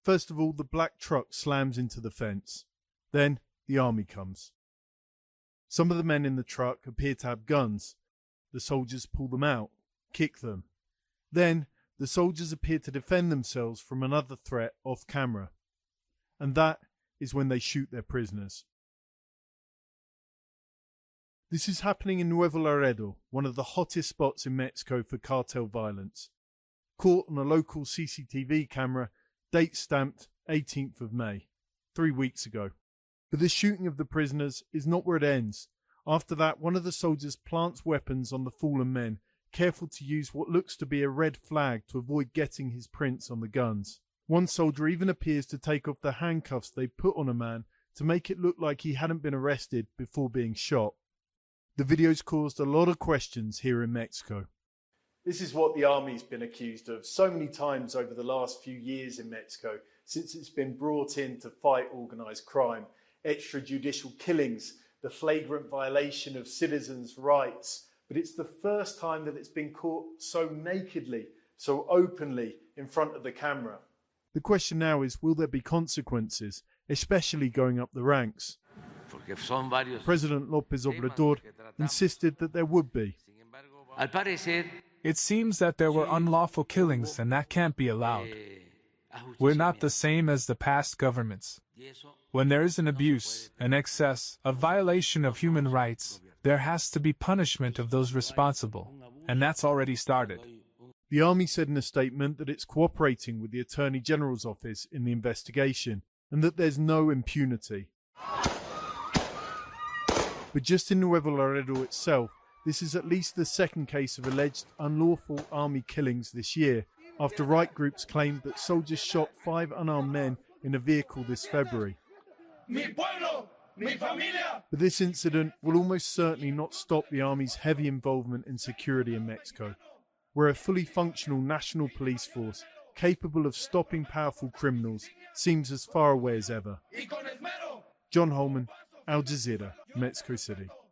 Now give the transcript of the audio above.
First of all, the black truck slams into the fence. Then, the army comes. Some of the men in the truck appear to have guns. The soldiers pull them out, kick them. Then, the soldiers appear to defend themselves from another threat off camera. And that is when they shoot their prisoners. This is happening in Nuevo Laredo, one of the hottest spots in Mexico for cartel violence. Caught on a local CCTV camera, date stamped 18th of May, 3 weeks ago. But the shooting of the prisoners is not where it ends. After that, one of the soldiers plants weapons on the fallen men, careful to use what looks to be a red flag to avoid getting his prints on the guns. One soldier even appears to take off the handcuffs they put on a man to make it look like he hadn't been arrested before being shot. The video's caused a lot of questions here in Mexico. This is what the army's been accused of so many times over the last few years in Mexico, since it's been brought in to fight organised crime, extrajudicial killings, the flagrant violation of citizens' rights. But it's the first time that it's been caught so nakedly, so openly in front of the camera. The question now is, will there be consequences, especially going up the ranks? President López Obrador insisted that there would be. It seems that there were unlawful killings, and that can't be allowed. We're not the same as the past governments. When there is an abuse, an excess, a violation of human rights, there has to be punishment of those responsible, and that's already started. The army said in a statement that it's cooperating with the Attorney General's office in the investigation, and that there's no impunity. But just in Nuevo Laredo itself, this is at least the second case of alleged unlawful army killings this year, after right groups claimed that soldiers shot 5 unarmed men in a vehicle this February. But this incident will almost certainly not stop the army's heavy involvement in security in Mexico. Where a fully functional national police force, capable of stopping powerful criminals, seems as far away as ever. John Holman, Al Jazeera, Mexico City.